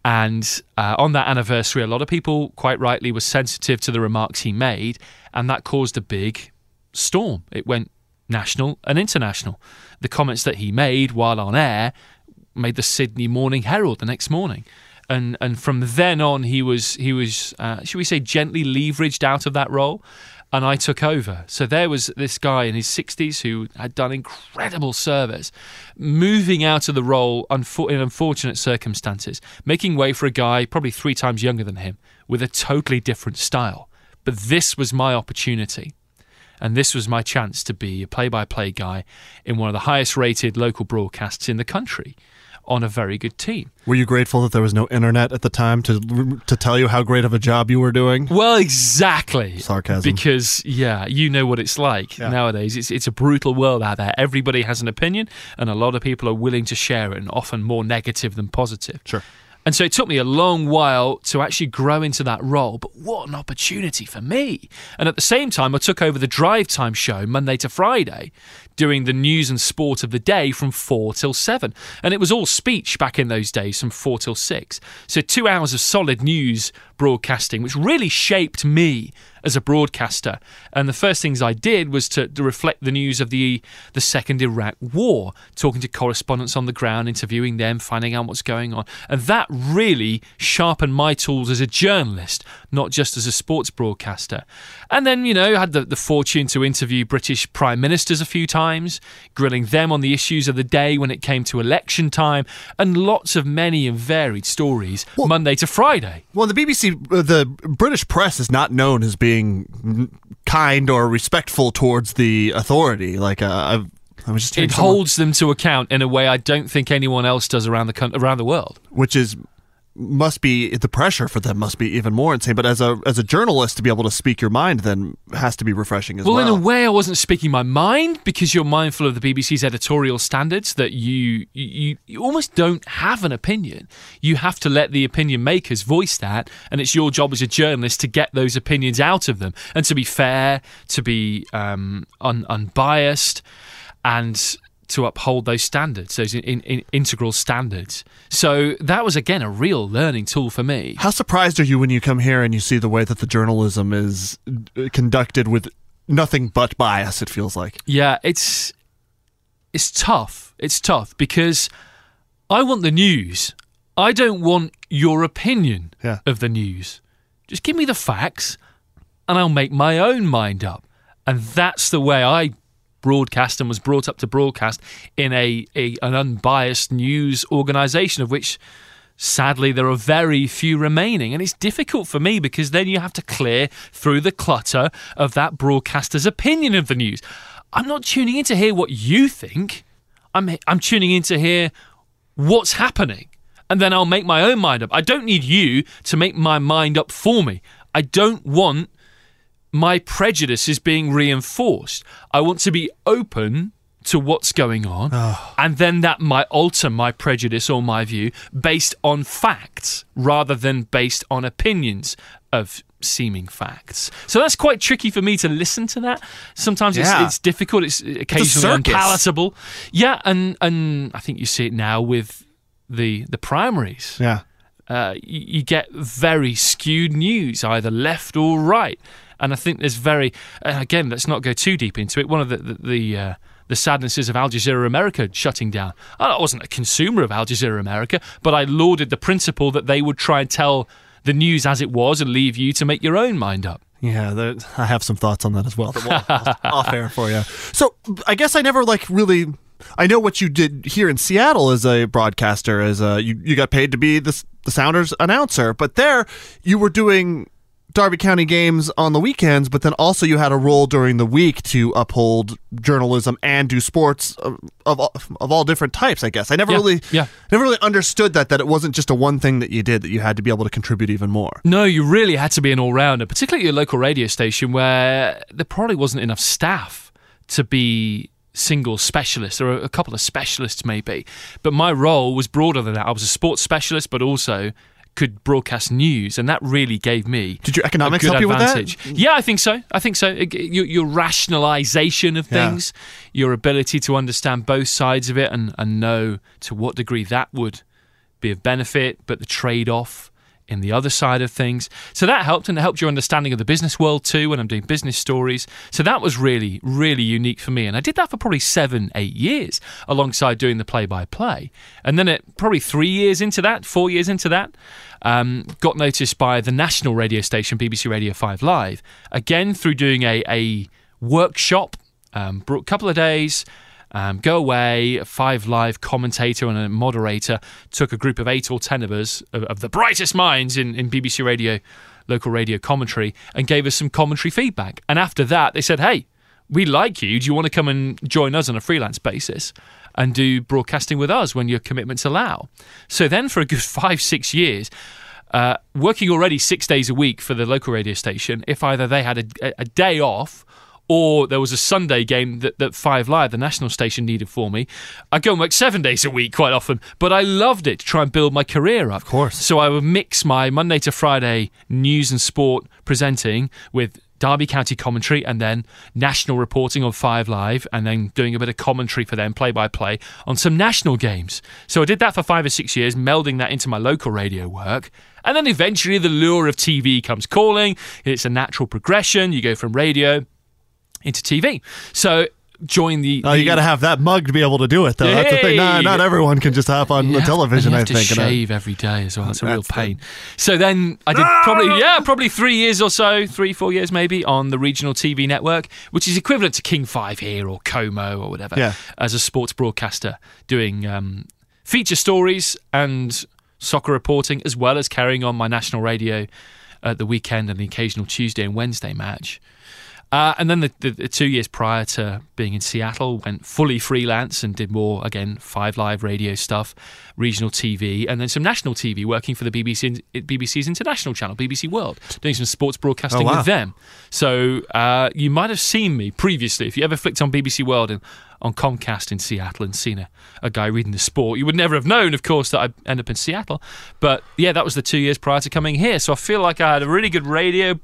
And on that anniversary, a lot of people, quite rightly, were sensitive to the remarks he made, and that caused a big storm. It went national and international. The comments that he made while on air made the Sydney Morning Herald the next morning. And from then on, he was should we say, gently leveraged out of that role, and I took over. So there was this guy in his 60s who had done incredible service, moving out of the role in unfortunate circumstances, making way for a guy probably 3 times younger than him with a totally different style. But this was my opportunity. And this was my chance to be a play-by-play guy in one of the highest-rated local broadcasts in the country on a very good team.
Were you grateful that there was no internet at the time to tell you how great of a job you were doing?
Well, exactly.
Sarcasm.
Because, you know what it's like nowadays. It's a brutal world out there. Everybody has an opinion, and a lot of people are willing to share it, and often more negative than positive.
Sure.
And so it took me a long while to actually grow into that role, but what an opportunity for me. And at the same time, I took over the Drive Time show Monday to Friday, doing the news and sport of the day from 4 till 7. And it was all speech back in those days from 4 till 6. So 2 hours of solid news broadcasting, which really shaped me as a broadcaster. And the first things I did was to reflect the news of the second Iraq war, talking to correspondents on the ground, interviewing them, finding out what's going on. And that really sharpened my tools as a journalist, not just as a sports broadcaster. And then, I had the fortune to interview British prime ministers a few times, grilling them on the issues of the day when it came to election time, and lots of many and varied stories, Monday to Friday.
Well, the BBC, the British press is not known as being kind or respectful towards the authority. I was just
it holds them to account in a way I don't think anyone else does around the world.
Which must be, the pressure for them must be even more insane. But as a journalist, to be able to speak your mind then has to be refreshing as well.
Well, in a way, I wasn't speaking my mind because you're mindful of the BBC's editorial standards that you almost don't have an opinion. You have to let the opinion makers voice that, and it's your job as a journalist to get those opinions out of them and to be fair, to be unbiased, and to uphold those standards, those integral standards. So that was, again, a real learning tool for me.
How surprised are you when you come here and you see the way that the journalism is conducted with nothing but bias, it feels like?
Yeah, it's tough. It's tough because I want the news. I don't want your opinion of the news. Just give me the facts and I'll make my own mind up. And that's the way I broadcast and was brought up to broadcast in an unbiased news organisation, of which sadly there are very few remaining. And it's difficult for me because then you have to clear through the clutter of that broadcaster's opinion of the news. I'm not tuning in to hear what you think. I'm tuning in to hear what's happening, and then I'll make my own mind up. I don't need you to make my mind up for me. I don't want my prejudice is being reinforced. I want to be open to what's going on, and then that might alter my prejudice or my view based on facts rather than based on opinions of seeming facts. So that's quite tricky for me to listen to that. Sometimes it's difficult. It's occasionally unpalatable. Yeah, and I think you see it now with the primaries.
Yeah.
You get very skewed news, either left or right. And I think there's again, let's not go too deep into it. One of the sadnesses of Al Jazeera America shutting down. I wasn't a consumer of Al Jazeera America, but I lauded the principle that they would try and tell the news as it was and leave you to make your own mind up.
Yeah, I have some thoughts on that as well. Off air for you. So I guess I never really I know what you did here in Seattle as a broadcaster, you got paid to be the Sounders announcer, but there you were doing Darby County games on the weekends, but then also you had a role during the week to uphold journalism and do sports of all different types, I guess. I never really understood that it wasn't just a one thing that you did, that you had to be able to contribute even more.
No, you really had to be an all-rounder, particularly at your local radio station where there probably wasn't enough staff to be single specialists, or a couple of specialists maybe. But my role was broader than that. I was a sports specialist, but also could broadcast news, and that really gave me
Did your economics
a good
help
advantage.
You with that?
Yeah, I think so. Your rationalization of things, your ability to understand both sides of it and know to what degree that would be of benefit, but the trade-off in the other side of things. So that helped, and it helped your understanding of the business world too when I'm doing business stories. So that was really, really unique for me. And I did that for probably 7-8 years alongside doing the play-by-play. And then probably 4 years into that, got noticed by the national radio station, BBC Radio 5 Live, again through doing a workshop, a couple of days, go away, a 5 Live commentator and a moderator took a group of 8 or 10 of us, of the brightest minds in BBC Radio, local radio commentary, and gave us some commentary feedback. And after that, they said, hey, we like you. Do you want to come and join us on a freelance basis and do broadcasting with us when your commitments allow? So then for a good 5-6 years, working already 6 days a week for the local radio station, if either they had a day off or there was a Sunday game that 5 Live, the national station, needed for me, I'd go and work 7 days a week quite often. But I loved it to try and build my career up.
Of course.
So I would mix my Monday to Friday news and sport presenting with Derby County commentary and then national reporting on 5 Live and then doing a bit of commentary for them, play-by-play, on some national games. So I did that for 5 or 6 years, melding that into my local radio work. And then eventually the lure of TV comes calling. It's a natural progression. You go from radio into TV. So join the...
Oh, you got to have that mug to be able to do it, though.
Hey!
That's the thing. Not everyone can just hop on the television,
I think. You have to shave every day as well. It's a real pain. So then I did probably 3 years or so, 3-4 years maybe, on the regional TV network, which is equivalent to King 5 here or Como or whatever, as a sports broadcaster, doing feature stories and soccer reporting, as well as carrying on my national radio at the weekend and the occasional Tuesday and Wednesday match. And then the 2 years prior to being in Seattle, went fully freelance and did more, again, 5 Live radio stuff, regional TV, and then some national TV, working for the BBC's international channel, BBC World, doing some sports broadcasting with them. So you might have seen me previously. If you ever flicked on BBC World and on Comcast in Seattle and seen a guy reading the sport, you would never have known, of course, that I'd end up in Seattle. But yeah, that was the 2 years prior to coming here. So I feel like I had a really good radio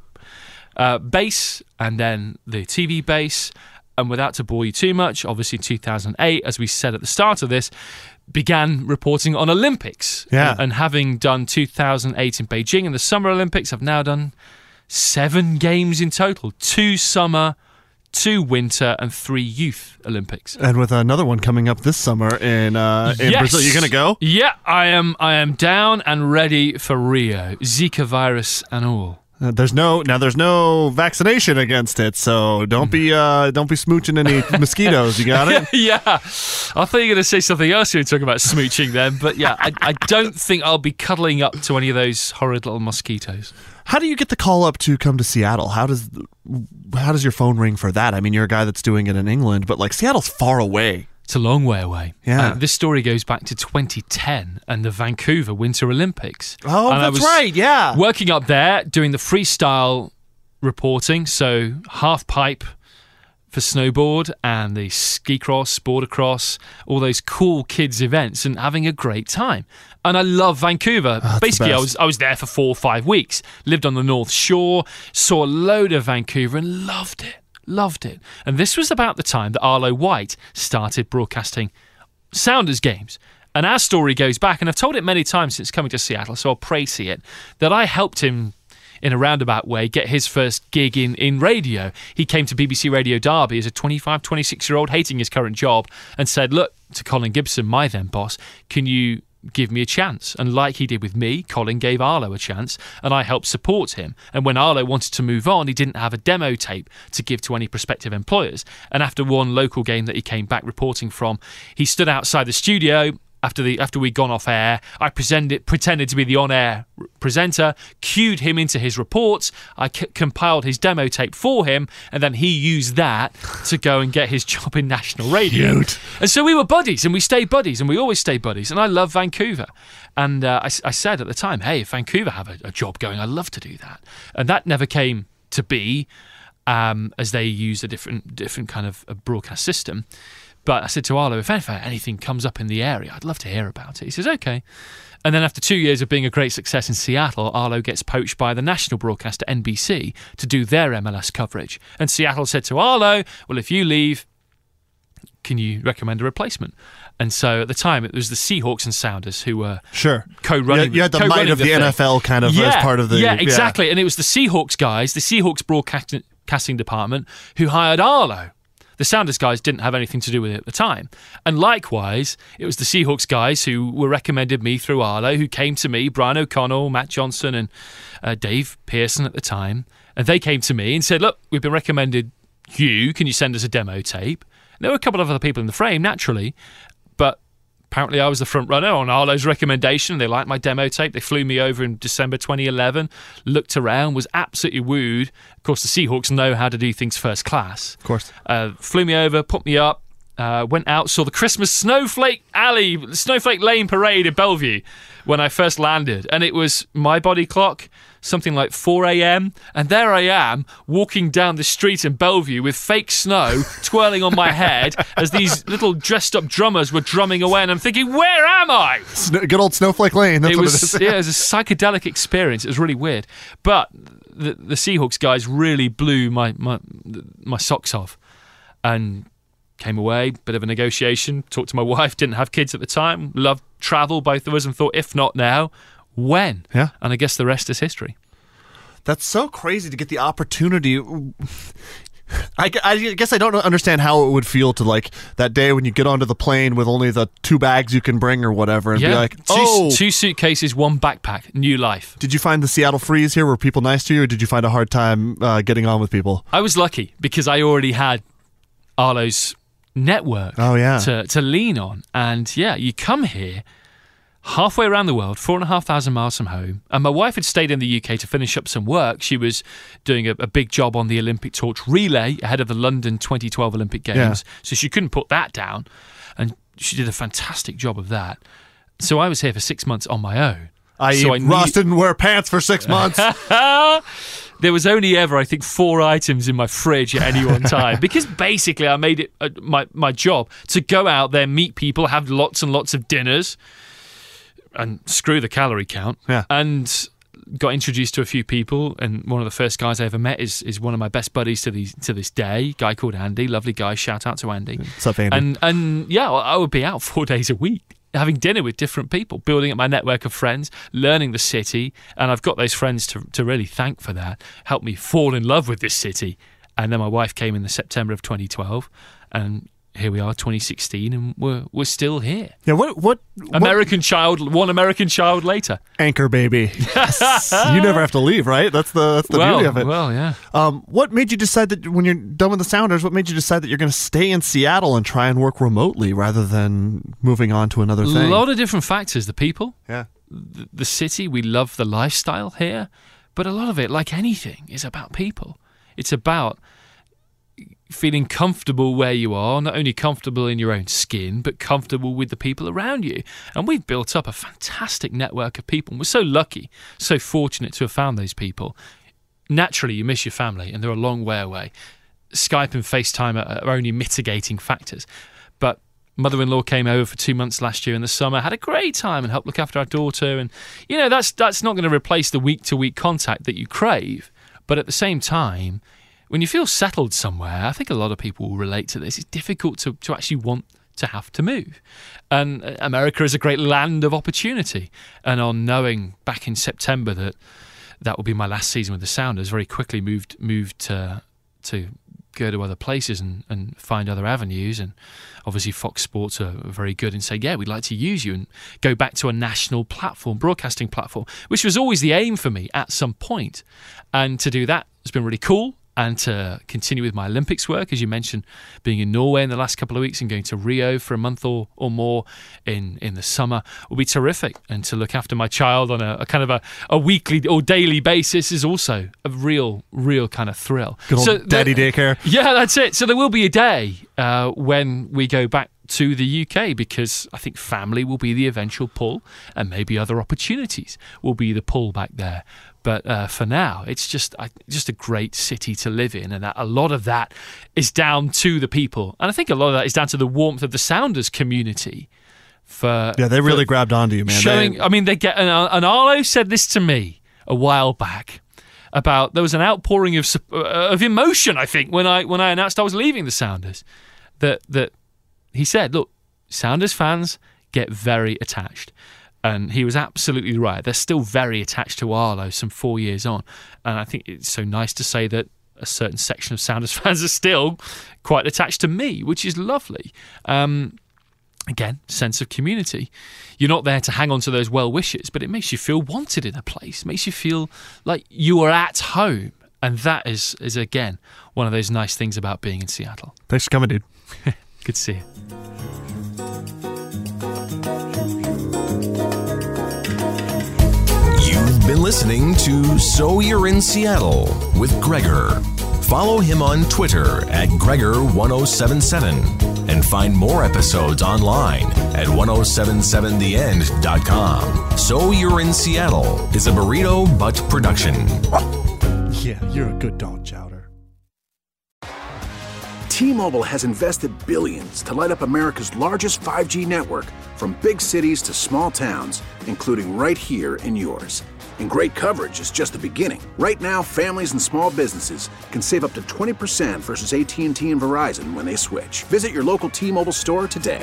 base and then the TV base, and without to bore you too much, obviously in 2008, as we said at the start of this, began reporting on Olympics. And having done 2008 in Beijing in the Summer Olympics, I've now done 7 games in total, 2 summer, 2 winter and 3 youth Olympics.
And with another one coming up this summer in Brazil. You going to go?
Yeah, I am down and ready for Rio, Zika virus and all.
There's no vaccination against it, so don't be smooching any mosquitoes. You got it?
Yeah. I thought you were going to say something else when you were talking about smooching then, but yeah, I don't think I'll be cuddling up to any of those horrid little mosquitoes.
How do you get the call up to come to Seattle? How does your phone ring for that? I mean, you're a guy that's doing it in England, but like Seattle's far away.
It's a long way away.
Yeah.
This story goes back to 2010 and the Vancouver Winter Olympics.
Oh,
and
that's right, yeah.
Working up there, doing the freestyle reporting, so half pipe for snowboard and the ski cross, border cross, all those cool kids events, and having a great time. And I love Vancouver. Basically, I was there for 4 or 5 weeks, lived on the North Shore, saw a load of Vancouver and loved it. Loved it. And this was about the time that Arlo White started broadcasting Sounders games. And our story goes back, and I've told it many times since coming to Seattle, so I'll praise it, that I helped him in a roundabout way get his first gig in radio. He came to BBC Radio Derby as a 25, 26-year-old, hating his current job, and said, look, to Colin Gibson, my then boss, can you give me a chance. And like he did with me, Colin gave Arlo a chance, and I helped support him. And when Arlo wanted to move on, he didn't have a demo tape to give to any prospective employers. And after one local game that he came back reporting from, he stood outside the studio after we'd gone off air. I pretended to be the on-air presenter, cued him into his reports. I compiled his demo tape for him, and then he used that to go and get his job in national radio.
Cute.
And so we were buddies, and we stayed buddies, and we always stay buddies. And I love Vancouver. And I said at the time, hey, if Vancouver have a job going, I'd love to do that. And that never came to be, as they used a different kind of a broadcast system. But I said to Arlo, if anything comes up in the area, I'd love to hear about it. He says, okay. And then after 2 years of being a great success in Seattle, Arlo gets poached by the national broadcaster NBC to do their MLS coverage. And Seattle said to Arlo, well, if you leave, can you recommend a replacement? And so at the time, it was the Seahawks and Sounders who were co-running.
You had the might of the NFL kind of as part of the...
Yeah, exactly. Yeah. And it was the Seahawks guys, the Seahawks broadcasting department, who hired Arlo. The Sounders guys didn't have anything to do with it at the time. And likewise, it was the Seahawks guys who were recommended me through Arlo, who came to me, Brian O'Connell, Matt Johnson, and Dave Pearson at the time. And they came to me and said, look, we've been recommended you. Can you send us a demo tape? And there were a couple of other people in the frame, naturally. But apparently I was the front runner on Arlo's recommendation. They liked my demo tape. They flew me over in December 2011, looked around, was absolutely wooed. Of course, the Seahawks know how to do things first class.
Of course.
Flew me over, put me up, went out, saw the Christmas Snowflake Lane Parade in Bellevue when I first landed. And it was my body clock, something like 4 a.m. And there I am, walking down the street in Bellevue with fake snow twirling on my head as these little dressed-up drummers were drumming away. And I'm thinking, where am I?
Good old Snowflake Lane. That's what it is.
Yeah, it was a psychedelic experience. It was really weird. But the Seahawks guys really blew my socks off. And came away, bit of a negotiation, talked to my wife, didn't have kids at the time, loved travel, both of us, and thought, if not now, when?
Yeah.
And I guess the rest is history.
That's so crazy to get the opportunity. I guess I don't understand how it would feel to, like, that day when you get onto the plane with only the 2 bags you can bring or whatever and be like,
two suitcases, 1 backpack, new life.
Did you find the Seattle freeze here? Were people nice to you, or did you find a hard time getting on with people?
I was lucky because I already had Arlo's network to lean on. And yeah, you come here halfway around the world, 4,500 miles from home. And my wife had stayed in the UK to finish up some work. She was doing a big job on the Olympic torch relay ahead of the London 2012 Olympic Games. So she couldn't put that down. And she did a fantastic job of that. So I was here for 6 months on my own.
Ross didn't wear pants for 6 months.
There was only ever, I think, 4 items in my fridge at any one time because basically I made it my job to go out there, meet people, have lots and lots of dinners and screw the calorie count.
Yeah.
And got introduced to a few people, and one of the first guys I ever met is one of my best buddies to this day, a guy called Andy, lovely guy, shout out to Andy.
What's up, Andy?
And yeah, I would be out 4 days a week, having dinner with different people, building up my network of friends, learning the city, and I've got those friends to really thank for that, helped me fall in love with this city. And then my wife came in the September of 2012, and here we are, 2016, and we're still here.
Yeah, what
American child later.
Anchor baby. Yes. You never have to leave, right? That's the beauty of it.
Well, yeah.
What made you decide that when you're done with the Sounders, what made you decide that you're going to stay in Seattle and try and work remotely rather than moving on to another thing?
A lot of different factors. The people.
Yeah.
The city. We love the lifestyle here. But a lot of it, like anything, is about people. It's about feeling comfortable where you are, not only comfortable in your own skin, but comfortable with the people around you. And we've built up a fantastic network of people. And we're so lucky, so fortunate to have found those people. Naturally, you miss your family, and they're a long way away. Skype and FaceTime are only mitigating factors. But mother-in-law came over for 2 months last year in the summer, had a great time and helped look after our daughter. And, you know, that's not going to replace the week-to-week contact that you crave. But at the same time, when you feel settled somewhere, I think a lot of people will relate to this. It's difficult to actually want to have to move. And America is a great land of opportunity. And on knowing back in September that will be my last season with the Sounders, very quickly moved to go to other places and find other avenues. And obviously Fox Sports are very good in saying, yeah, we'd like to use you and go back to a national platform, broadcasting platform, which was always the aim for me at some point. And to do that has been really cool. And to continue with my Olympics work, as you mentioned, being in Norway in the last couple of weeks and going to Rio for a month or more in the summer will be terrific. And to look after my child on a kind of a weekly or daily basis is also a real kind of thrill.
Good old daddy daycare.
Yeah, that's it. So there will be a day when we go back to the UK, because I think family will be the eventual pull, and maybe other opportunities will be the pull back there. But for now, it's just a great city to live in, and a lot of that is down to the people. And I think a lot of that is down to the warmth of the Sounders community.
They really grabbed onto you, man.
They get and Arlo said this to me a while back about there was an outpouring of emotion, I think, when I announced I was leaving the Sounders. That he said, look, Sounders fans get very attached. And he was absolutely right. They're still very attached to Arlo some 4 years on. And I think it's so nice to say that a certain section of Sounders fans are still quite attached to me, which is lovely. Again, sense of community. You're not there to hang on to those well wishes, but it makes you feel wanted in a place. It makes you feel like you are at home. And that is again, one of those nice things about being in Seattle.
Thanks for coming, dude.
Good to see you.
Been listening to So You're in Seattle with Gregor. Follow him on Twitter at Gregor1077 and find more episodes online at 1077theend.com. So You're in Seattle is a Burrito Butt production.
Yeah, you're a good dog, Chowder.
T-Mobile has invested billions to light up America's largest 5G network, from big cities to small towns, including right here in yours. And great coverage is just the beginning. Right now, families and small businesses can save up to 20% versus AT&T and Verizon when they switch. Visit your local T-Mobile store today.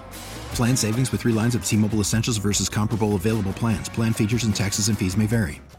Plan savings with 3 lines of T-Mobile Essentials versus comparable available plans. Plan features and taxes and fees may vary.